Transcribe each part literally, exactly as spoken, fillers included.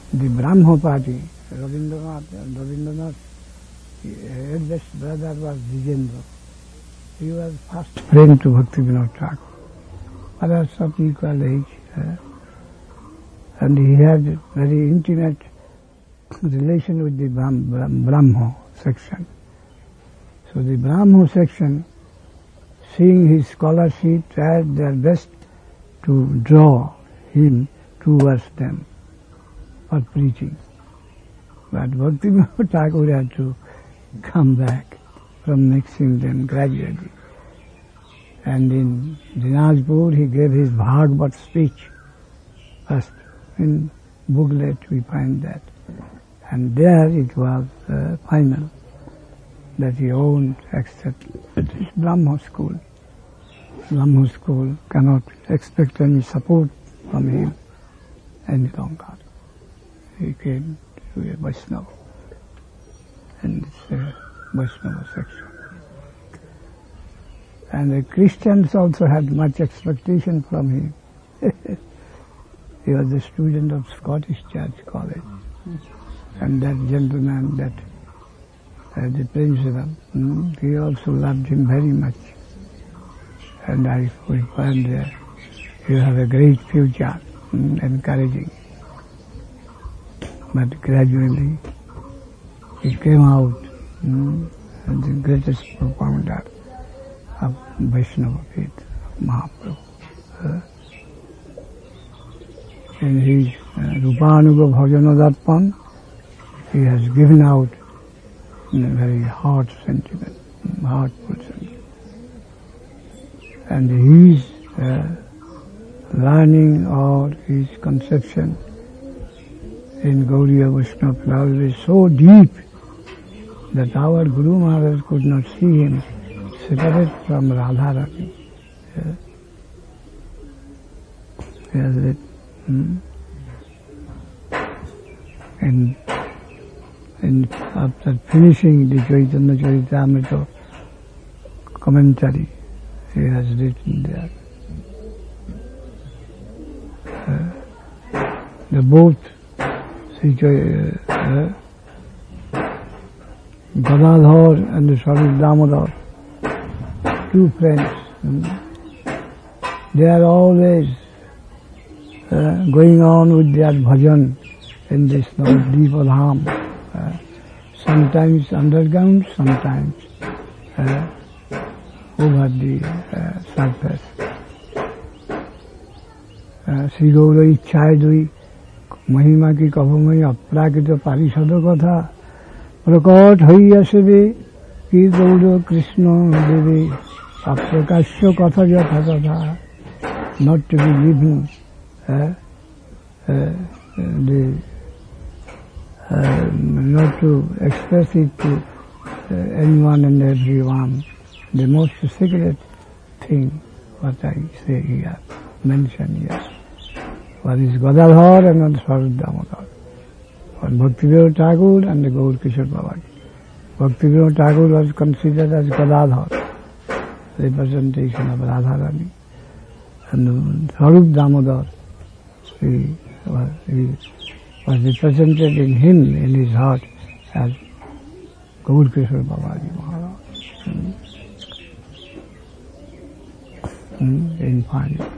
the Brahmo party, Rabindranath, Rabindranath, his eldest brother was Vijendra. He was first friend to Bhaktivinoda Thakur. Others of equal age. Uh, and he had very intimate relation with the Brahm, Brahm, Brahmo section. So the Brahmo section, seeing his scholarship, tried their best to draw him towards them for preaching. But Bhaktivinoda Thakur had to come back from mixing them gradually. And in Dinajpur he gave his Bhagavad speech. First in booklet we find that. And there it was uh, final that he owned, except it is Brahmo school. Brahmo school cannot expect any support from him any longer. He came to a Vaishnava, and it's a Vaishnava section. And the Christians also had much expectation from him. He was a student of Scottish Church College. And that gentleman, that uh, the principal, mm, he also loved him very much. And I found there, you have a great future, mm, encouraging. But gradually, he came out mm, as the greatest propounder of Vaishnava faith, Mahaprabhu. Uh, in his uh, Rupanuga Bhajana Darpan, he has given out in a very heart sentiment, heartful sentiment. And his uh, learning or his conception in Gaudiya Vaishnava philosophy is so deep that our Guru Maharaj could not see him separate from Radharani. Yeah. Yes, it, hmm? And And after finishing the Chaitanya Charitamrita commentary, he has written there. Uh, the both Sri uh, uh, Gadadhar and the Swarup Damodar, two friends, um, they are always uh, going on with their bhajan in this Navadvipa Dham. Uh, sometimes underground, sometimes uh, over the uh, surface. Sri Gaura Ichchai Dui Mahima ki Kabhamai Aprakita Parishada Katha Prakot Haiyasave Ki Gaura Krishna Devi Aprakasya Katha Jatha Katha, not to be given uh, uh, the Uh, not to express it to uh, anyone and everyone. The most secret thing, what I say here, mention here. One is Gadadhar and one is Swarup Damodar. One Bhaktivinoda Thakur and the Gaur Kishore Babaji. Bhaktivinoda Thakur was considered as Gadadhar, representation of Radharani. And Swarup Damodar, he was, he was represented in him, in his heart, as Gaur Kishore Babaji Maharaj. Hmm. Hmm. Infinite.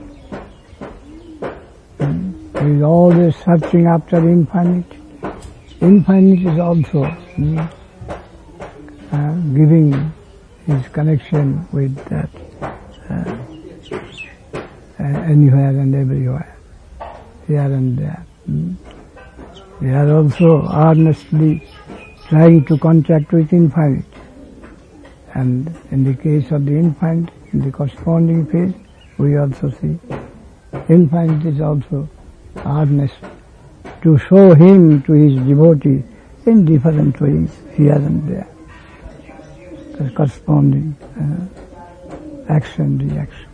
Hmm. He is always searching after infinite. Infinite is also hmm, uh, giving his connection with that uh, uh, anywhere and everywhere, here and there. Hmm. They are also earnestly trying to contact with infinite. And in the case of the infinite, in the corresponding phase, we also see infinite is also earnest to show him to his devotee in different ways, here and there. The corresponding uh, action, reaction.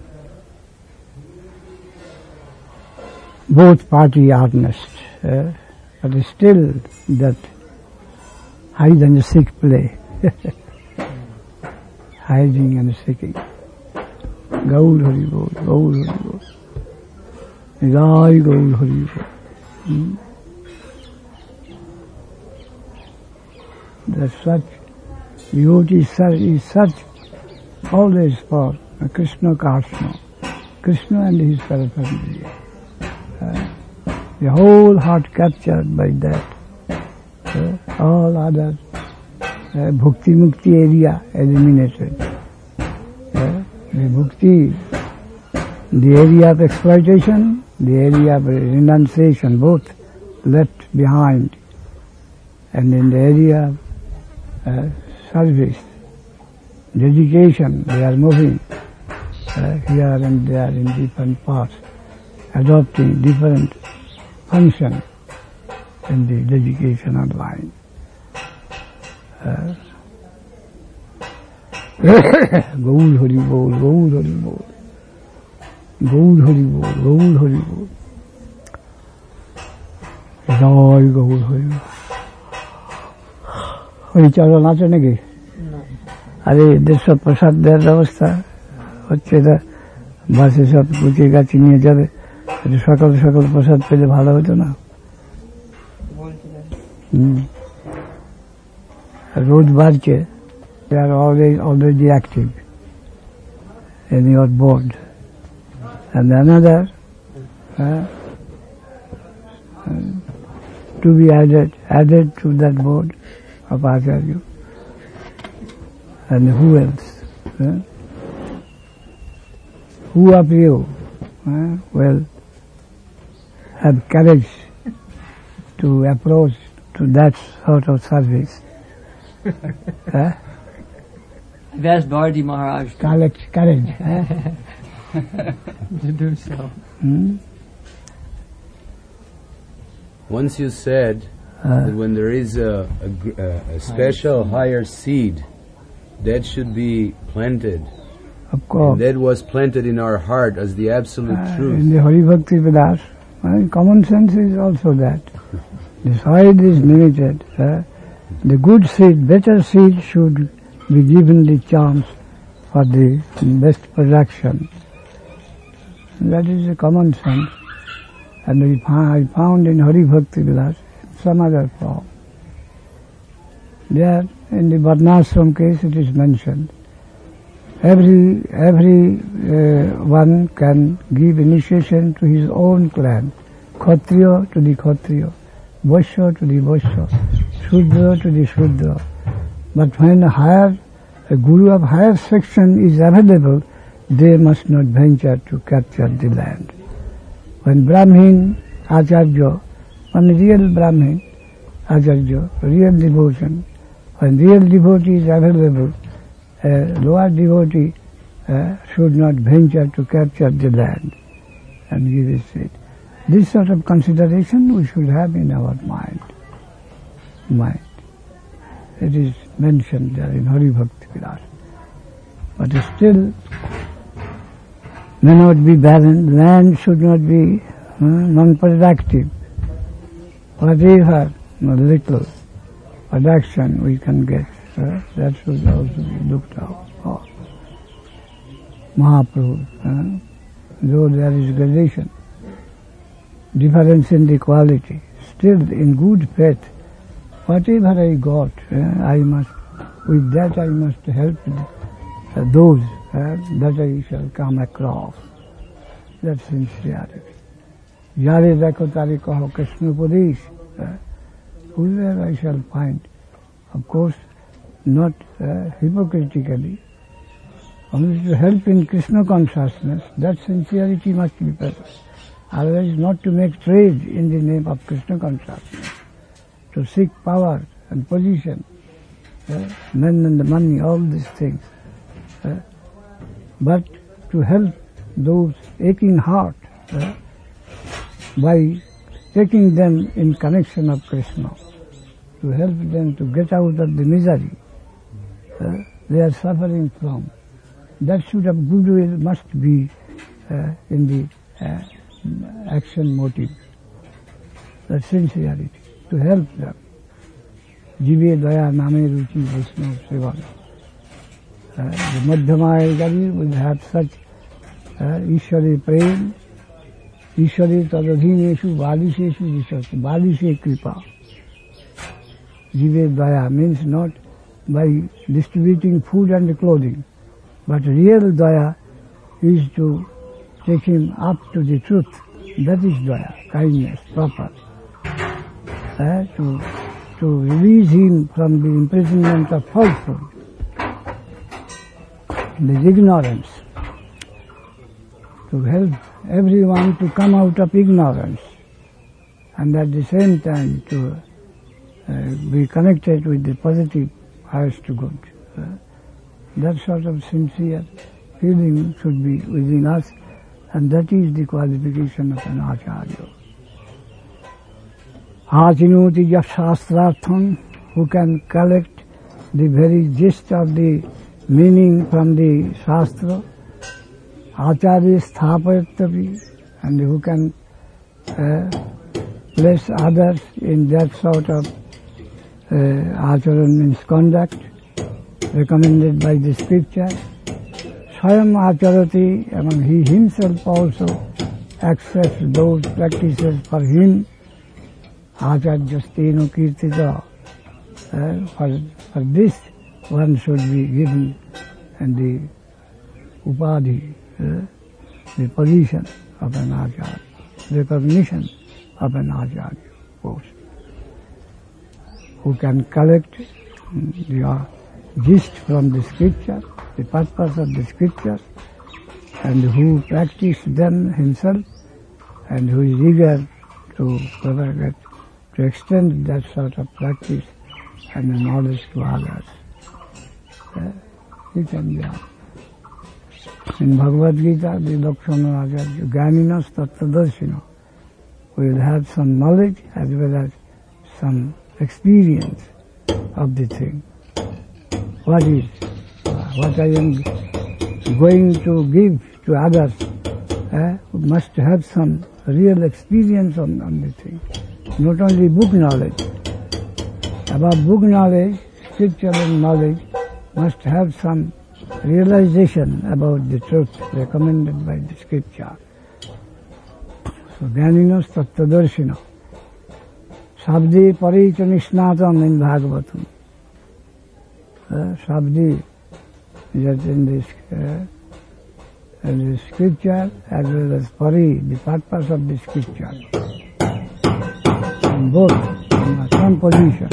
Both party earnest. Uh, But still that hide and seek play. Hiding and seeking. Gaur Hari Bol, Gaur Hari Bol. Jai Gaur Hari Bol. Hmm. that such devotee is such always for Krishna Kasma, Krishna and his paraphernalia. Uh, the whole heart captured by that. Uh, all other uh, bhakti mukti area eliminated. Uh, the bhakti, the area of exploitation, the area of renunciation, both left behind. And in the area of uh, service, dedication, they are moving uh, here and there in different paths, adopting different functions in the dedication line. Uh, Gaur Hari Bol, Gaur Hari Bol, Gaur Hari Bol, Gaur Hari Bol, Jai Gaur Hari Bol. Hari Chalo nacho naki? আরে এদের সব প্রসাদ দেওয়ার ব্যবস্থা হচ্ছে, এটা বাসে সব গুছিয়ে গাছি নিয়ে যাবে, সকাল সকাল প্রসাদ পেলে ভালো হতো না? রোজ বাড়ছে, they are always already active in your board. And another uh, to be added, added to that board of Acharya. And who else? Uh, who of you uh, will have courage to approach to that sort of service? uh? I've asked Bharati Maharaj to Collect courage. Uh? to do so. Hmm? Once you said Uh, that when there is a, a, gr- a, a special higher seed that should be planted, of course. and that was planted in our heart as the absolute Uh, truth. in the Hari Bhakti Vilas, uh, common sense is also that. The soil is limited. Uh, the good seed, better seed should be given the chance for the best production. That is the common sense. And we found, I found in Hari Bhakti Vilas some other form. There, in the Varnashram case, it is mentioned. Every every uh, one can give initiation to his own clan. Kshatriya to the Kshatriya, Vaishya to the Vaishya, Shudra to the Shudra. But when a higher, a guru of higher section is available, they must not venture to capture the land. When Brahmin, Acharya, when real Brahmin, Acharya, real devotion, when real devotee is available, a lower devotee uh, should not venture to capture the land and give it seed. This sort of consideration we should have in our mind. Mind. It is mentioned there in Hari Bhakti Vilas. But still may not be barren. Land should not be uh, non-productive. Whatever little production we can get, uh, that should also be looked out for. Mahaprabhu, uh, though there is gradation, difference in the quality, still in good faith, whatever I got, uh, I must, with that I must help uh, those uh, that I shall come across. That's sincerity. Jare dekho tare kaho Krishna Upadesh. Whoever I shall find, of course, not uh, hypocritically, only to help in Krishna consciousness, that sincerity must be present. Otherwise, not to make trade in the name of Krishna consciousness, to seek power and position, uh, men and the money, all these things. Uh, but to help those aching heart uh, by taking them in connection of Krishna, to help them to get out of the misery uh, they are suffering from. That sort of goodwill must be uh, in the uh, action motive, that sincerity, to help them. Jive daya name ruchi Vaishnava seva. The Madhyamayagari will have such uh, Ishwari prem, Ishwari tadadhineshu vadisheshu vishasya, vadishe kripa. Jive Daya means not by distributing food and clothing, but real Daya is to take him up to the truth. That is Daya, kindness, proper. Uh, to, to release him from the imprisonment of falsehood, the ignorance, to help everyone to come out of ignorance, and at the same time to uh, be connected with the positive, highest good. Uh, that sort of sincere feeling should be within us, and that is the qualification of an Acharya. Ajinoti Shastrartham, who can collect the very gist of the meaning from the Shastra, Acharya Sthapayatavi, and who can uh, place others in that sort of uh, acharan means conduct recommended by the scripture. Swayam Acharati, and he himself also accepts those practices for him. Acharyasteno kirtita. Uh, for, for this one should be given and the upadhi, uh, the position of an acharya, recognition of an acharya post, who can collect the uh, gist from the scripture, the purpose of the scriptures, and who practice them himself, and who is eager to propagate, to extend that sort of practice and the knowledge to others. Uh, he can be. In Bhagavad Gita, the Lakshmana Acharya, Ganinas Tattvadarshina, will have some knowledge as well as some experience of the thing. What is, uh, what I am going to give to others, uh, must have some real experience on, on the thing. Not only book knowledge. About book knowledge, scriptural knowledge must have some realization about the truth recommended by the scripture. So, Ganinos Tattvadarshina. Sabdi Paricha Nishnatan in Bhagavatam. Uh, Sabdi is in this, uh, in the scripture as well as Pari, the purpose of the scripture. In both, in some position.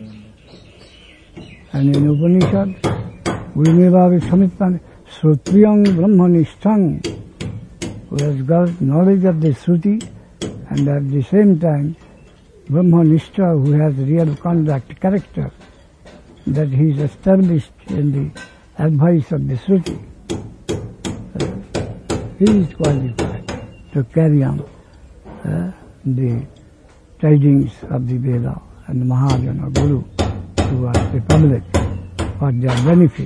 And in Upanishad, Gurumeva Samitpan, Srutriyam Brahmanishtham, who has got knowledge of the Sruti, and at the same time, Brahmanishta, who has real conduct, character, that he is established in the advice of the Sruti. Uh, he is qualified to carry on uh, the tidings of the Veda and the Mahajana Guru towards the public for their benefit,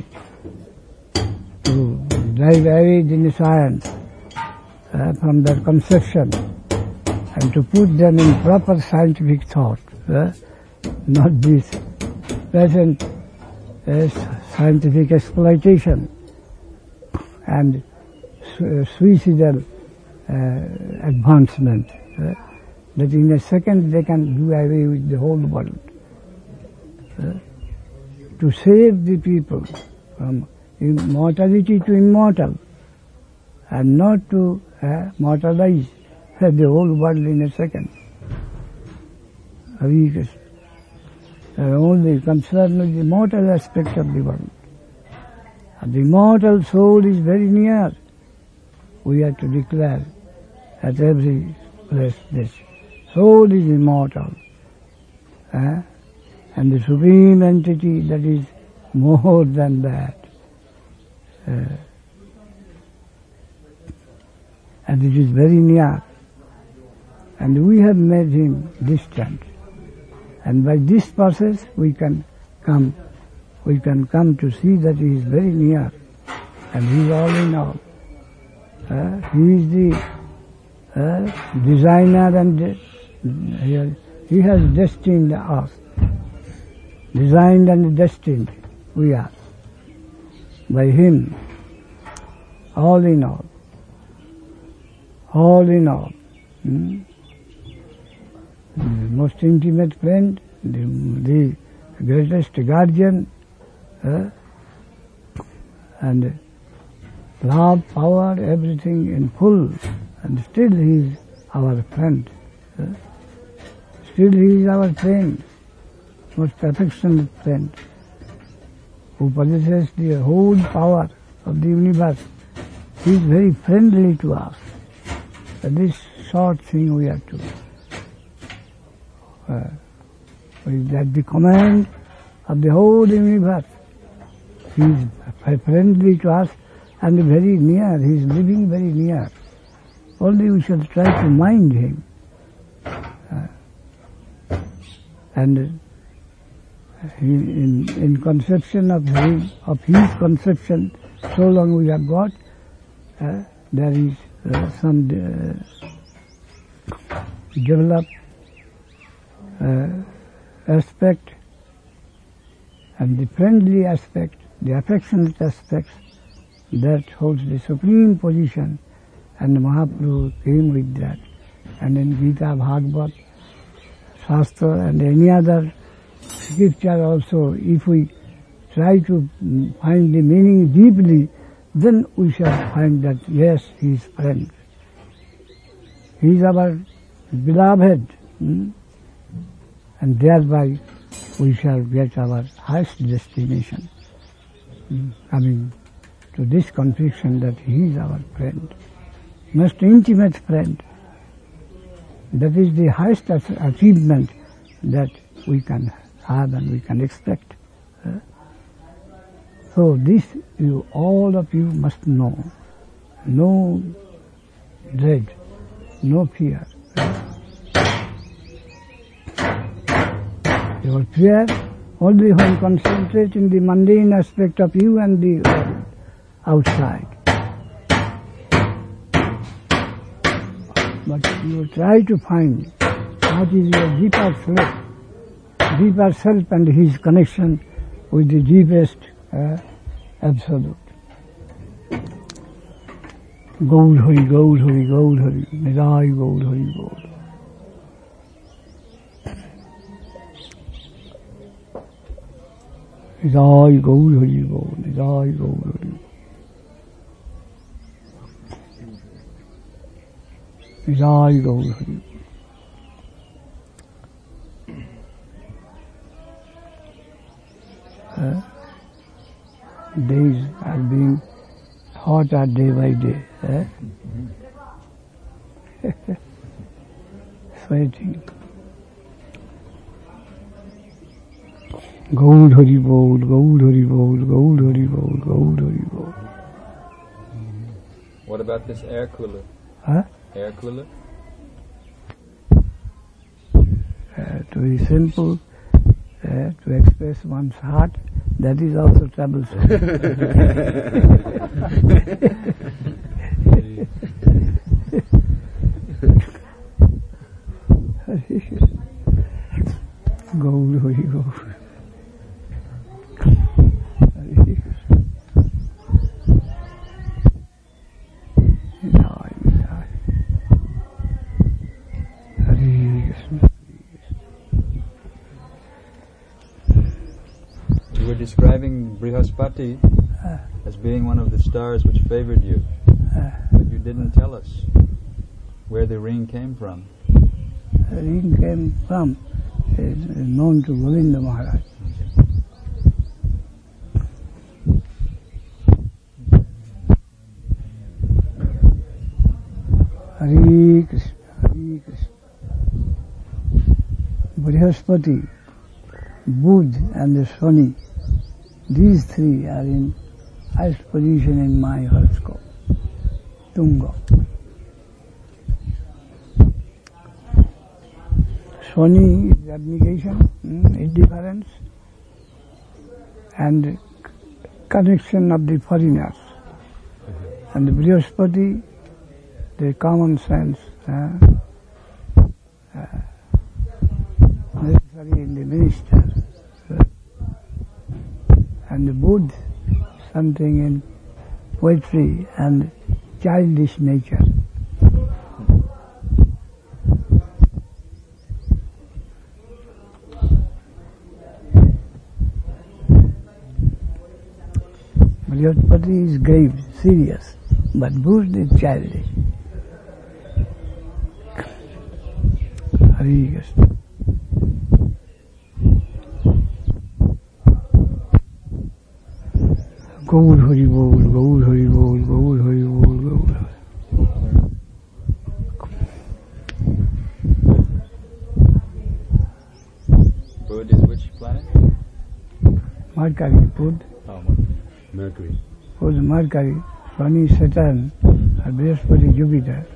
to drive away the science uh, from their conception and to put them in proper scientific thought, uh, not this present uh, scientific exploitation and su- suicidal uh, advancement, uh, that in a second they can do away with the whole world. Uh, to save the people from immortality to immortal, and not to uh, mortalize uh, the whole world in a second. We are only concerned with the mortal aspect of the world. And the immortal soul is very near. We have to declare at every place this. Soul is immortal. Uh, and the supreme entity that is more than that. Uh, and it is very near. And we have made him distant. And by this process we can come, we can come to see that he is very near. And he is all in all. Uh, he is the uh, designer and de- he, has, he has destined us. Designed and destined we are. By him, all in all. All in all. Hmm? The most intimate friend, the, the greatest guardian, uh, and love, power, everything in full, and still he is our friend. Uh, still he is our friend, most affectionate friend, who possesses the whole power of the universe. He is very friendly to us. And this short thing we have to, uh, that the command of the whole universe. He is friendly to us and very near. He is living very near. Only we should try to mind him. Uh, and he, in, in conception of his, of his conception, so long we have got, uh, there is uh, some uh, developed uh, aspect, and the friendly aspect, the affectionate aspects, that holds the supreme position, and Mahaprabhu came with that. And in Gita, Bhagavad, Shastra, and any other scripture also, if we try to find the meaning deeply, then we shall find that yes, he is friend. He is our beloved, hmm? and thereby we shall get our highest destination. Hmm? Coming to this conviction that he is our friend, most intimate friend. That is the highest achievement that we can have and we can expect. Uh, so this you, all of you must know. No dread, no fear. Your fear only when concentrating the mundane aspect of you and the world outside. But you try to find what is your deeper self, deeper self and his connection with the deepest uh, absolute. Gaud Hari, Gaud Hari, Gaud Hari, Nidai Gaud Hari, Gaud. Nidai Gaud Hari, Gaud, Nidai Gaud Hari. Nidai Gaud Hari. Uh, days are being hotter day by day. Eh? Sweating. Gaud Hari Bol, Gaud Hari Bol, Gaud Hari Bol, Gaud Hari Bol. What about this air cooler? Huh? Air cooler? Uh, to be simple, uh, to express one's heart, that is also troublesome. Gaud Hari Bol. You were describing Brihaspati uh, as being one of the stars which favored you, uh, but you didn't tell us where the ring came from. the ring came from, is known to Govinda Maharaj. Hare Krishna, Hare Krishna. Brihaspati, Budh and the Shani, these three are in highest position in my horoscope. Tunga. Shani is abnegation, hmm, indifference, and connection of the foreigners. And Brihaspati, the common sense, uh, uh, necessary in the minister. Uh, and the Buddha, something in poetry and childish nature. Brihaspati is grave, serious, but Buddha is childish. Hare Krishna. Gaur Hari Bol, Gaur Hari Bol, Gaur Hari Bol, Gaur Hari. Bud is which planet? Mercury, Bud, Oh, Mercury. Mercury. Bud, Mercury, Shani, Saturn, and Brihaspati, Jupiter.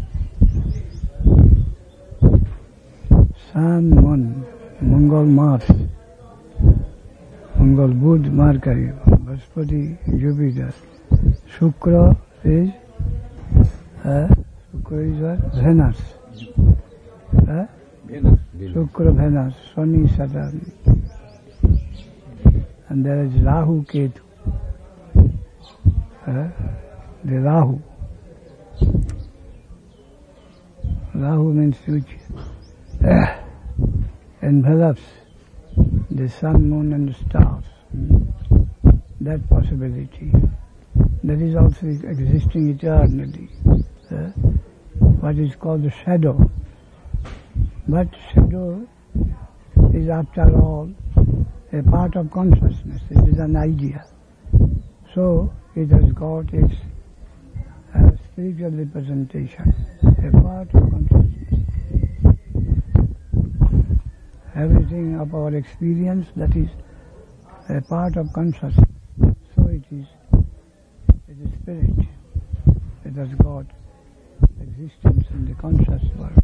Sun, Moon, Mongol, Mars, Mongol, Bud, Mercury, Brihaspati, Jupiter. Shukra is, uh, Shukra is what? Venus. Uh, Venus. Venus. Shukra, Venus, Shani, Saturn. And there is Rahu, Ketu. Uh, the Rahu. Rahu means which uh, envelops the sun, moon and the stars. Hmm? That possibility. That is also existing eternally. Uh, what is called the shadow. But shadow is after all a part of consciousness. It is an idea. So it has got its uh, spiritual representation, a part of consciousness. Everything of our experience that is a part of consciousness. So it is, it is spirit. It has got existence in the conscious world.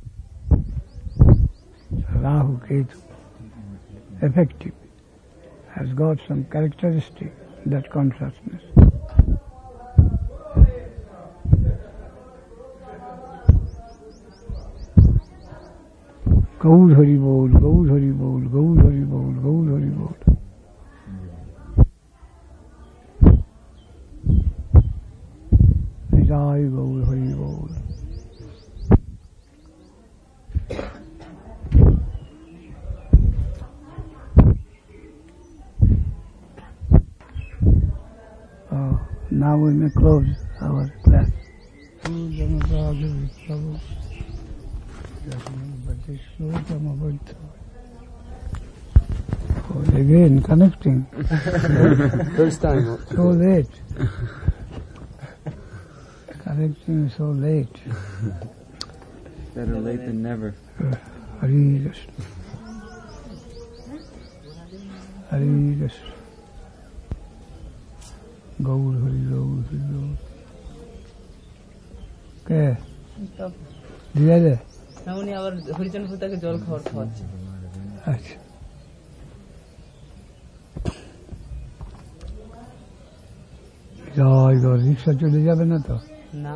Rahu, Ketu, effective, has got some characteristic, that consciousness. Gaur Hari Bol, Gaur Hari Bol, Gaur Hari Bol, Gaur Hari Bol. Jai Gaur Hari Bol. Oh, now we may close our class. Oh, again, connecting. First time. So late. Connecting so late. Better late than never. Hare Krishna. Hare Krishna. Gaur Hari Gaur Hari Gaur. কে দিয়ে দে না উনি আবার হরিচন্দ্র ফুতাকে জল খাওয়ার খাওয়াচ্ছে। আচ্ছা জয় গৌর রিক্সা চলে যাবে না তো? না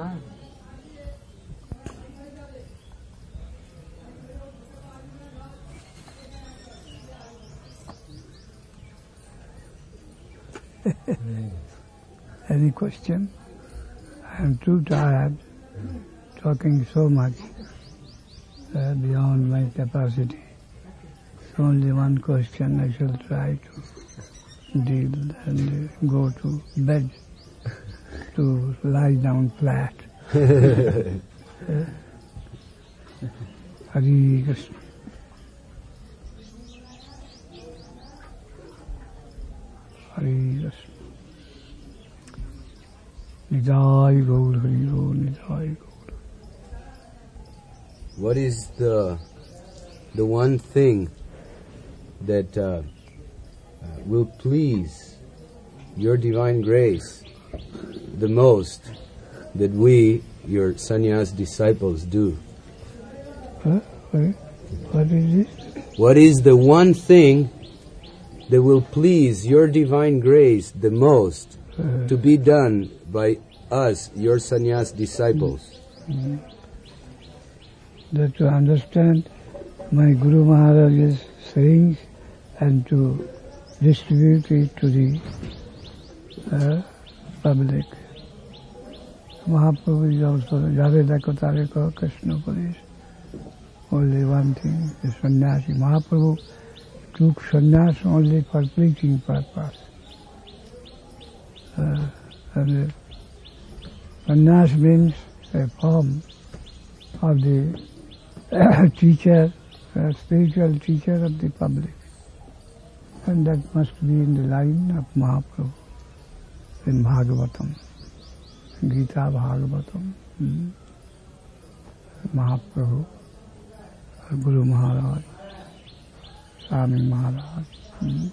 Any question? I am too tired talking so much uh, beyond my capacity. It's only one question I shall try to deal and uh, go to bed to lie down flat. uh, Hare Krishna. Hare Krishna. Nidai Gaur Hari Gaur, Nidai Gaur. What is the the one thing that uh, uh, will please your divine grace the most that we, your sannyas disciples, do? Huh? What? What is it? What is the one thing that will please your divine grace the most Uh, to be done by us, your sannyas disciples? mm, that to understand my Guru Maharaj's sayings and to distribute it to the uh, public. Mahaprabhu is also Javeda Kotareko Krishna Police. Only one thing, the sannyasi. Mahaprabhu took sannyas only for preaching purpose. Uh, and uh, sannyas means a form of the uh, teacher, uh, spiritual teacher of the public. And that must be in the line of Mahaprabhu in Bhagavatam, Gita Bhagavatam. Hmm? Mahaprabhu, Guru Maharaj, Swami Maharaj. Hmm?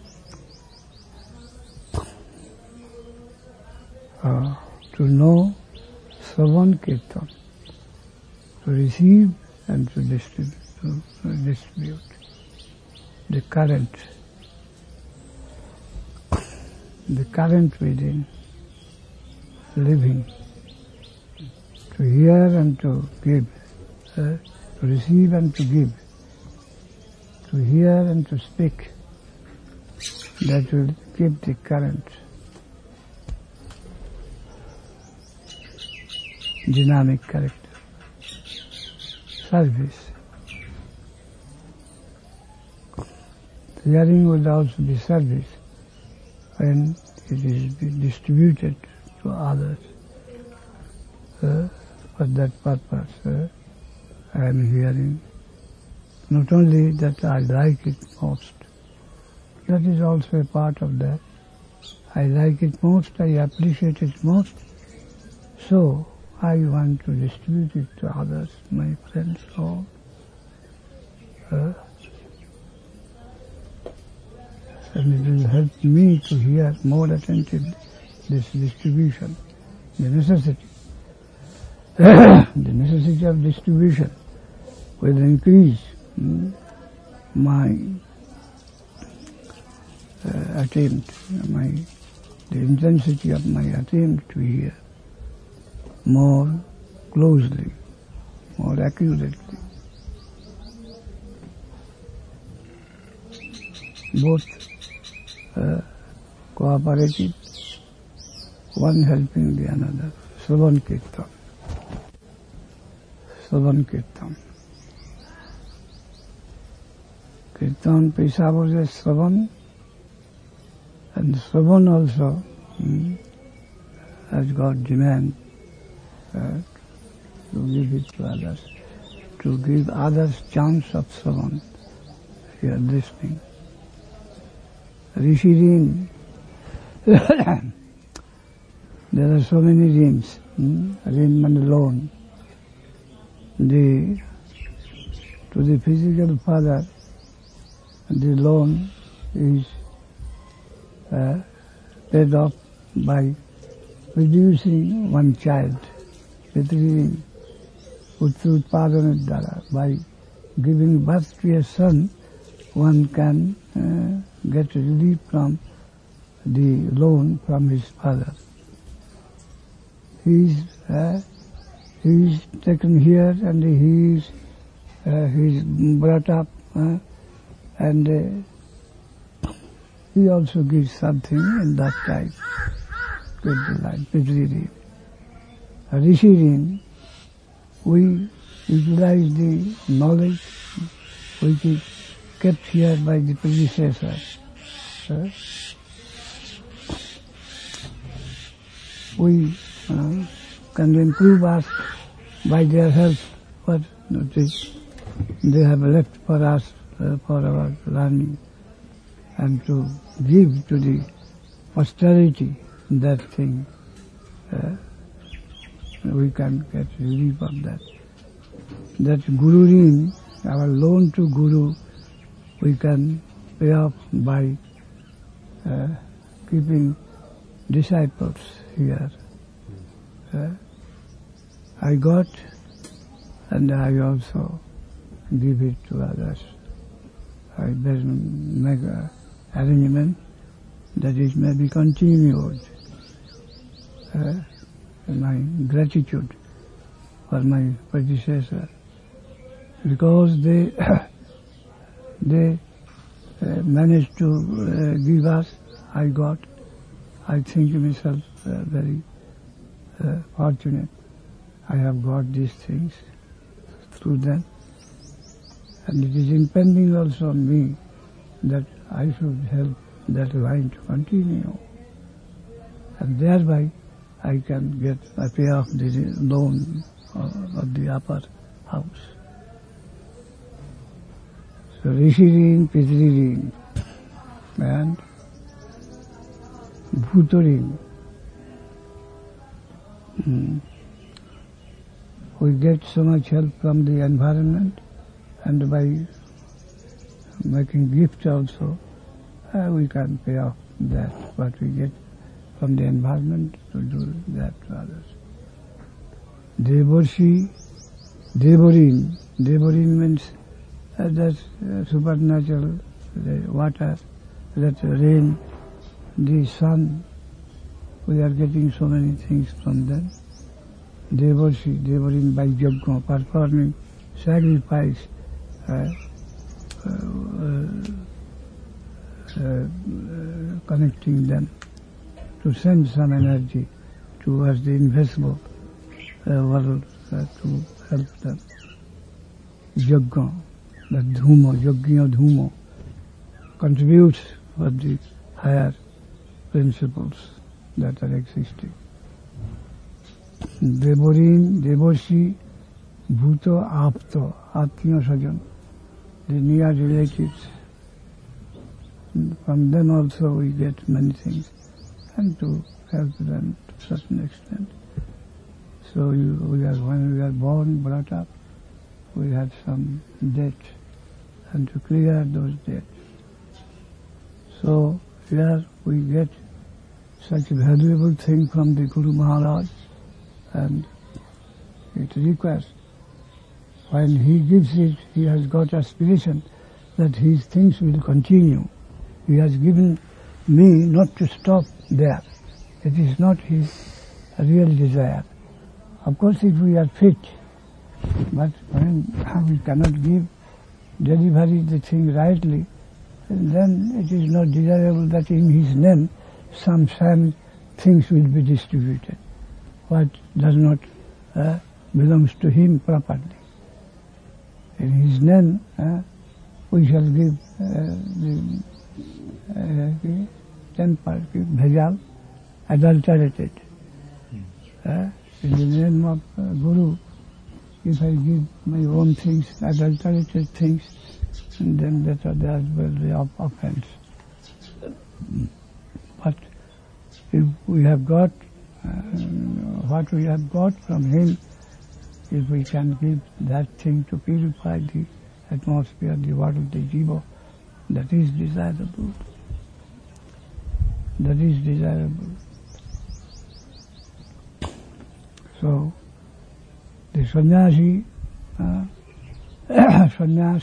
Uh, to know Shravan Kirtan, to receive and to distribute, to, to distribute the current, the current within, living, to hear and to give, uh, to receive and to give, to hear and to speak, that will keep the current dynamic character. Service. Hearing will also be service when it is distributed to others. Uh, for that purpose, uh, I am hearing. Not only that I like it most, that is also a part of that. I like it most, I appreciate it most, so I want to distribute it to others, my friends, all. Uh, and it will help me to hear more attentively this distribution, the necessity. The necessity of distribution will increase hmm, my uh, attempt, my the intensity of my attempt to hear more closely, more accurately. Both uh, cooperative, one helping the another. Shravan Kirtan. Shravan Kirtan. Kirtan Pesavos is Shravan, and Shravan also hmm, has got demand uh, to give it to others, to give others chance of Shravan. You are listening. Rishi Rim. There are so many rims. Hmm? Rim and loan. The, to the physical father, the loan is uh, paid off by producing one child. Pitri Putra Utpadanat Dara. By giving birth to a son, one can uh, get relief from the loan from his father. He is uh, he is taken here and he is uh, he is brought up uh, and uh, he also gives something in that type. With the line, Pitri Rishi Rim, we utilize the knowledge which is kept here by the predecessor. Uh, we uh, can improve us by their help, what they have left for us, uh, for our learning, and to give to the posterity that thing. Uh, we can get relief of that. That Guru Rim, our loan to Guru, we can pay off by uh, keeping disciples here. Uh, I got and I also give it to others. I better make an arrangement that it may be continued. Uh, my gratitude for my predecessor, because they they uh, managed to uh, give us, I got, I think myself uh, very uh, fortunate. I have got these things through them, and it is impending also on me that I should help that line to continue. and thereby I can get a pay off the loan of the upper house. So Rishi Rin, Pitri Rin, and Bhuta Rin. Mm. We get so much help from the environment, and by making gifts also, uh, we can pay off that, what we get from the environment, to do that to others. Devarshi, Devarin. Devarin means uh, that uh, supernatural, the water, that rain, the sun. We are getting so many things from them. Devarshi, Devarin by yajna, performing sacrifice, uh, uh, uh, uh, connecting them to send some energy towards the invisible uh, world uh, to help them. Yajna, the dhumo, yajna dhumo, contributes for the higher principles that are existing. Devarin, Devarshi, Bhuto, Apto, Atmiya Sajan, the near relatives. From them also we get many things, and to help them to a certain extent. So you, we are, when we are born, brought up, we have some debt, and to clear those debts. So here we get such a valuable thing from the Guru Maharaj, and it requires, when he gives it, he has got aspiration that his things will continue. He has given me not to stop there. It is not his real desire. Of course, if we are fit, but when we cannot give, deliver the thing rightly, then it is not desirable that in his name some same things will be distributed, what does not uh, belongs to him properly. In his name, uh, we shall give uh, the uh, temper, bhajal, adulterated. Uh, in the name of uh, Guru, if I give my own things, adulterated things, and then that that will be of offense. But if we have got uh, what we have got from him, if we can give that thing to purify the atmosphere, the water, the jiva, that is desirable. That is desirable. So, the sannyasi, uh, sannyas,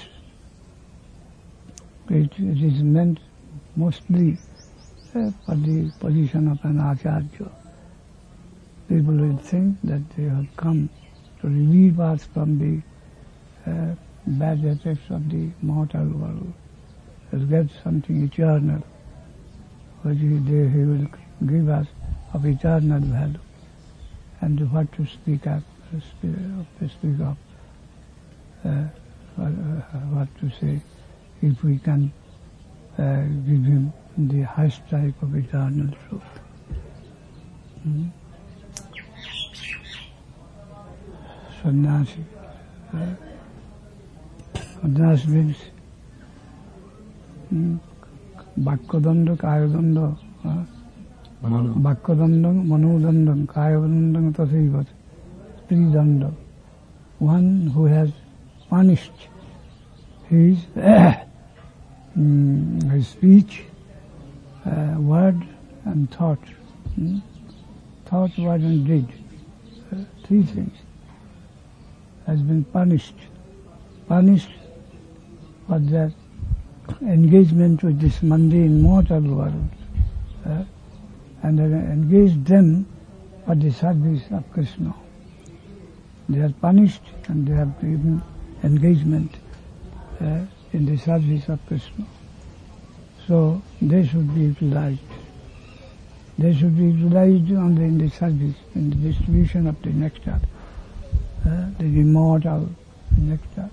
it, it is meant mostly uh, for the position of an acharya. People will think that they have come to relieve us from the uh, bad effects of the mortal world, to get something eternal, which he, they, he will give us of eternal value. And what to speak of, speak of, speak of uh, what, uh, what to say, if we can uh, give him the highest type of eternal truth. Hmm? Sannyasi. Uh, sannyas means hmm, Bhakkadanda, Kayadanda, uh, Bhakkadandam, Manodandam, Kayadandam, Tasaivat, Tridanda. One who has punished his, uh, mm, his speech, uh, word and thought. Hmm? Thought, word and deed. Uh, three things. Has been punished. Punished for their engagement with this mundane mortal world. Uh, and engaged them for the service of Krishna. They are punished and they have given engagement uh, in the service of Krishna. So they should be utilized. They should be utilized only in the service, in the distribution of the nectar, uh, the immortal nectar.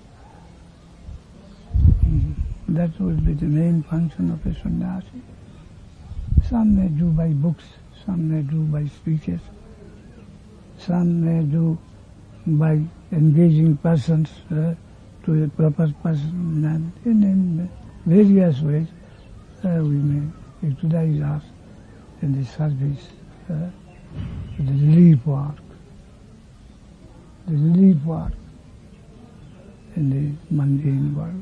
Mm. That will be the main function of a sannyasi. Some may do by books, some may do by speeches, some may do by engaging persons uh, to a proper person, and in, in various ways uh, we may utilize us in the service, uh, the relief work, the relief work in the mundane world.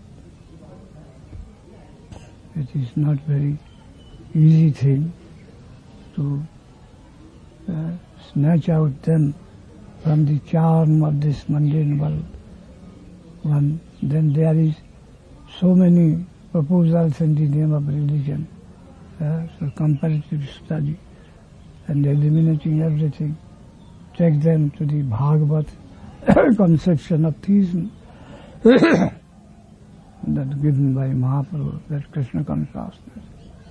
It is not very easy thing to uh, snatch out them from the charm of this mundane world. One, then there is so many proposals in the name of religion, uh, so comparative study, and eliminating everything. Take them to the Bhagavad conception of theism that given by Mahaprabhu, that Krishna consciousness.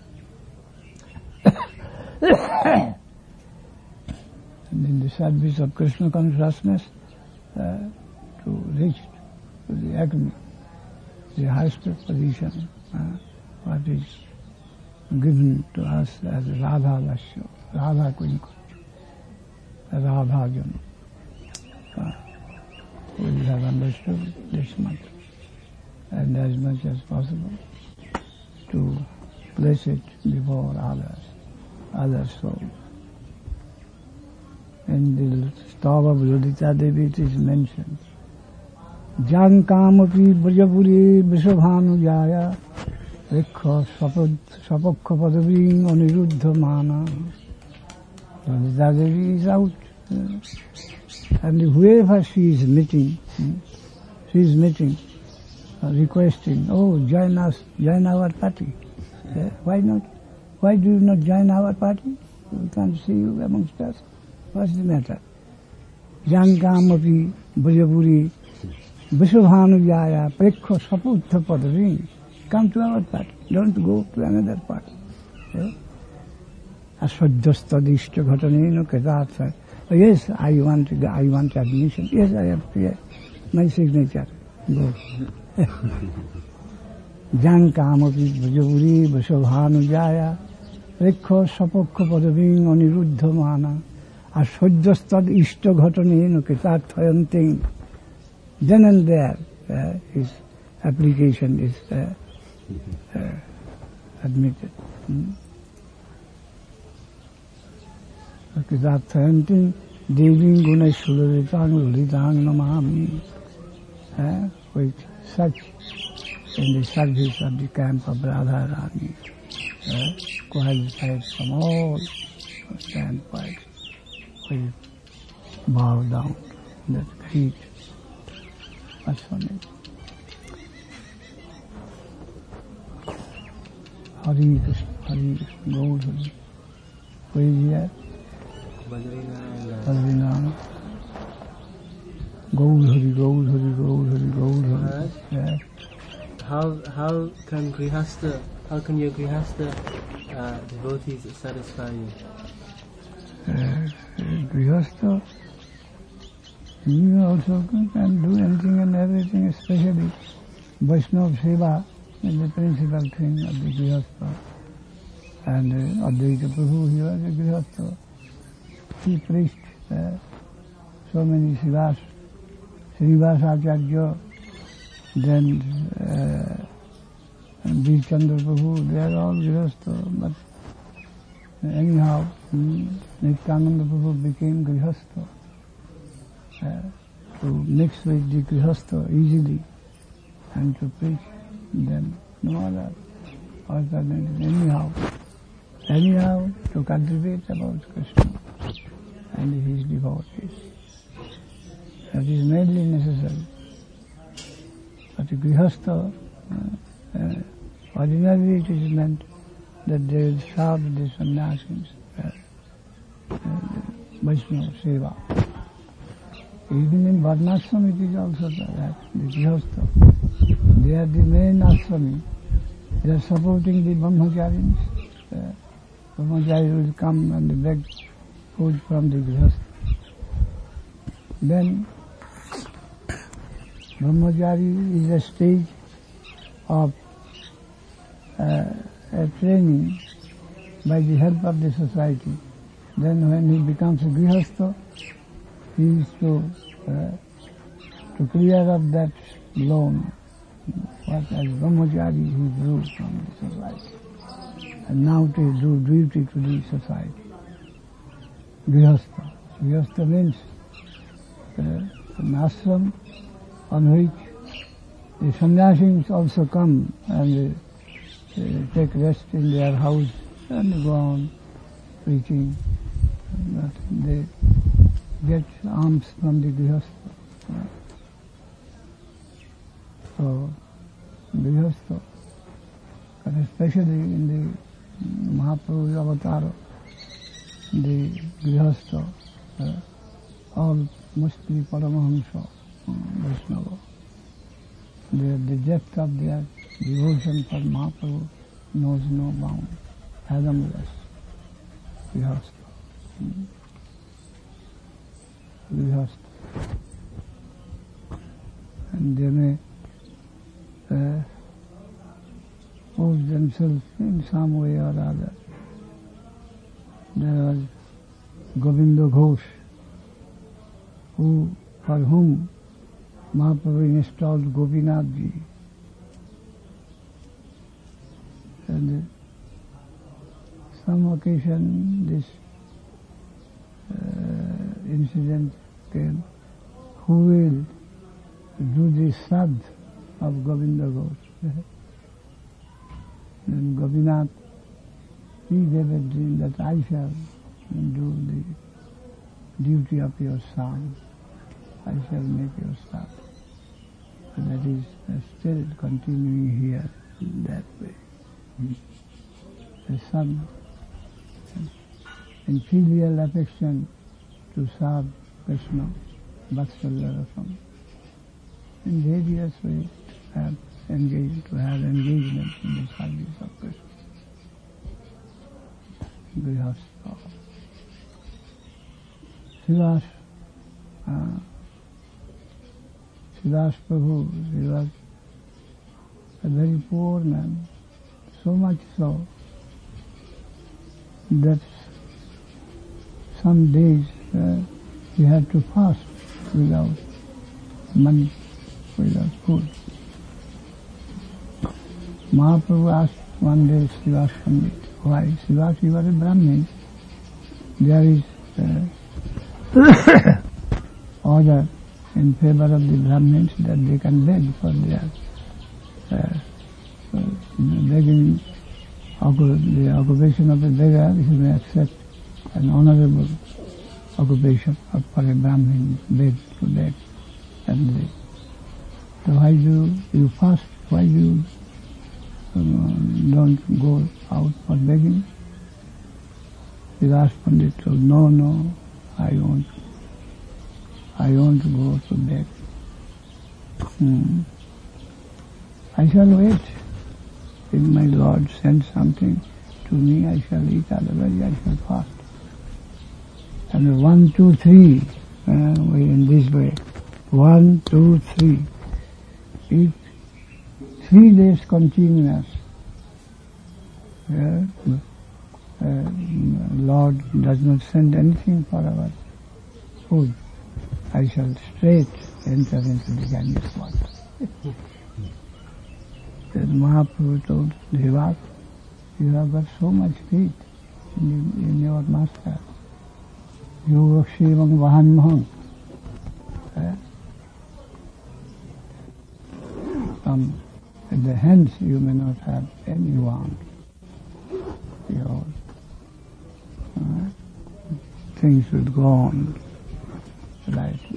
And in the service of Krishna consciousness, uh, to reach to the agony, the highest position, uh, what is given to us as Radha Lasya, Radha Kunkuch, Radha Jana. Uh, we have understood this much, and as much as possible to place it before others, other souls. In the Stava of Lalita Devi it is mentioned, Jan Kamapi Brajapuri Vishabhanu Jaya Rikha Sapakha Padaving Aniruddha Mana. Lalita Devi is out. And whoever she is meeting, she is meeting, uh, requesting, oh, join us, join our party. Yeah, why not? Why do you not join our party? We can't see you amongst us. What's the matter? Jankamapi Brajapuri Vishabhanu Jaya Prekha Saputha Padaving. Come to our party. Don't go to another party. Aswadhyastadishta Ghataneno Katatha. Oh, yes, I want I want admission. Yes, I have here. My signature. Go. Jankamapi Brajapuri Vishabhanu Jaya Prekha Sapakha Padaving Aniruddha Mana. Aswadhyastad ishta ghataneno kitathayanting. Then and there, uh, his application is uh, uh, admitted. Hmm? Kitathayanting deving guneshularitang lulitang namami. Uh, with such in the service of the camp of Radharani, uh, qualified from all standpoints. We bow down to that great personage. Hari Krishna, Hari Krishna, Gaur Hari. Who is here? Badrinath. Gaur Hari, Gaur Hari, Gaur Hari, Gaur Hari. Yeah. How how can Grihastha, how can your Grihastha uh, devotees satisfy you? Uh, Grihastha, you also can do anything and everything, especially Vaishnava Seva is the principal thing of the Grihastha. And uh, Advaita Prabhu, he was a Grihastha. He preached uh, so many Sivas, Srivas Acharya, then uh, Birchandra Prabhu, they are all Grihastha, but anyhow, hmm, Nityananda Prabhu became Grihastha, uh, to mix with the Grihastha easily and to preach them, no other alternative. Anyhow, anyhow to cultivate about Krishna and his devotees. That is mainly necessary. But the Grihastha, uh, uh, ordinarily it is meant that they will serve the sannyasis, uh, uh, Vaishnava Seva. Even in Varnashram it is also that, the Grihastha. They are the main ashrami. They are supporting the Brahmacharis. Uh, Brahmachari will come and beg food from the Grihastha. Then Brahmachari is a stage of uh, a training by the help of the society then when he becomes a grihastha, he is to, uh, to clear up that loan, what as brahmachari he drew from the society, and now to do duty to the society. Grihastha. Grihastha means uh, an ashram on which the sannyasis also come and uh, uh, take rest in their house and go on preaching. But they get alms from the grihastha. So, grihastha, but especially in the Mahaprabhu's avatar, the grihastha, uh, all mostly Paramahamsa, uh, Vaishnava. The, the depth of their devotion for Mahaprabhu knows no bound, fathomless. Grihastha. Hmm. Grihastha. And they may uh, pose themselves in some way or other. There was Govinda Ghosh, who, for whom Mahaprabhu installed Gopinathji. And some occasion this uh, incident came, who will do the sadh of Govinda Ghosh. Then Gopinath, he gave a dream that I shall do the duty of your son. I shall make your son. So that is uh, still continuing here in that way. The son, in filial affection to serve Krishna, Vatsalya-rasam, in various ways have engaged, to have engagement in the service of Krishna. Grihastha. Srivas, uh, Srivas Prabhu, he was a very poor man, so much so that some days uh, he had to fast without money, without food. Mahaprabhu asked one day Srivas Pandit, why? Srivas, you are a Brahmin. There is uh, order in favor of the Brahmins that they can beg for their uh, uh, begging, the occupation of a beggar. He may accept an honorable occupation of, for a Brahmin, beg to beg. And they, so why do you fast? Why do you um, don't go out for begging? Srivas Pandit told, no, no, I won't. I won't go to beg. Hmm. I shall wait. If my Lord sends something to me, I shall eat, otherwise I shall fast. And one, two, three, uh, in this way. One, two, three. If three days continuous, uh, uh, Lord does not send anything for our food, I shall straight enter into the Ganges water. Then Mahaprabhu told Srivas, you have got so much faith in, in your master. You Shivam Vahan Mahang. Eh? From the hence you may not have any want. Your uh, things will go on like